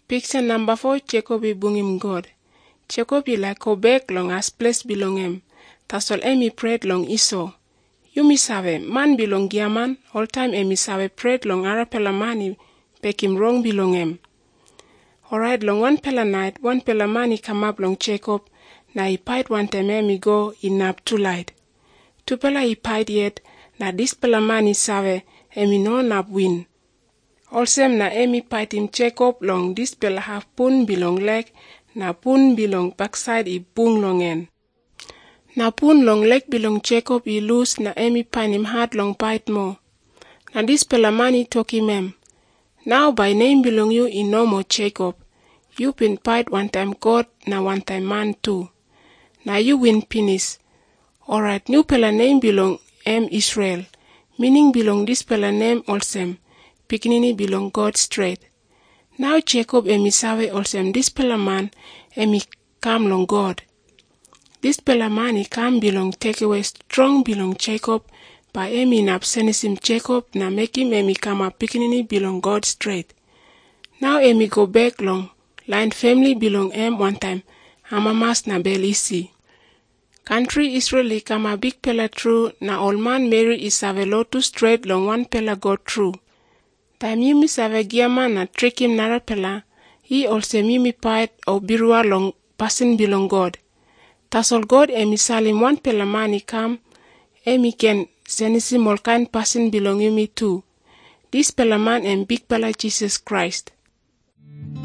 Picture number 4, Jacob bungim God. Jacob like go back long as place belong him. Tasol emi prayed long Esau. You misabe, man belong giaman, all time emi sabe prayed long arapela mani, pek him wrong belong him. Alright, long one pela night, one pela mani come up long Jacob, na he pied one time emi go in nap too light. Two pela he pied yet, na this pela mani sabe, emi no nap win. Also na emi pied him Jacob long this pela half pun belong leg, na pun belong backside I bung long en. Na pun long leg belong Jacob I loose na emi pine him hard long bite more. Na this pela mani talk him em. Now by name belong you in no more Jacob. You been bite one time God na one time man too. Now you win penis. Alright, new pela name belong Israel. Meaning belong this pela name also. Pikinini belong God straight. Now Jacob emi sabe also this pela man emi come long God. This pela man he come belong take away strong belong Jacob by emi nap senisim Jacob na make him emi come up pikinini belong God straight. Now emi go back long line family belong one time amamas na belisi. Country Israeli come a big pela true na old man Mary is have a lot too straight long one pela go true. Time you miss have a giaman na trick him nara pela, he also mimi pied or birua long person belong God. Tasol God emi salim one pela man he come, emi can senisim all kind person belong you me too. This pela man and big pela Jesus Christ.